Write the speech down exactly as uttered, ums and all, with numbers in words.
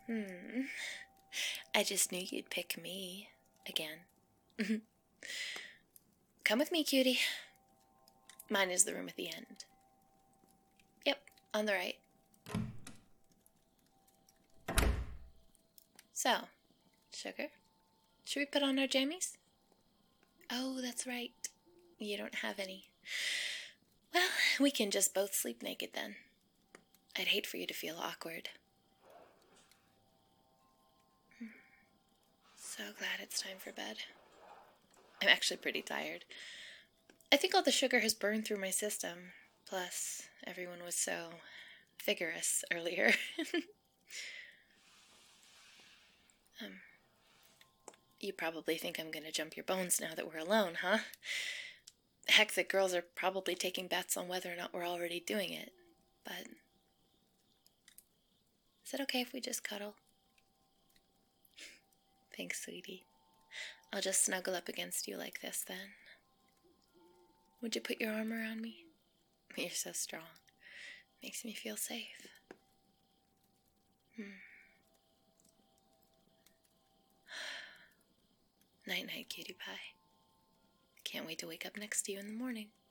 Hmm. I just knew you'd pick me again. Come with me, cutie. Mine is the room at the end. Yep, on the right. So, sugar, should we put on our jammies? Oh, that's right. You don't have any. Well, we can just both sleep naked then. I'd hate for you to feel awkward. So glad it's time for bed. I'm actually pretty tired. I think all the sugar has burned through my system. Plus, everyone was so vigorous earlier. um, you probably think I'm gonna jump your bones now that we're alone, huh? Heck, the girls are probably taking bets on whether or not we're already doing it. But is it okay if we just cuddle? Thanks, sweetie. I'll just snuggle up against you like this then. Would you put your arm around me? You're so strong. Makes me feel safe. Hmm. Night-night, cutie pie. Can't wait to wake up next to you in the morning.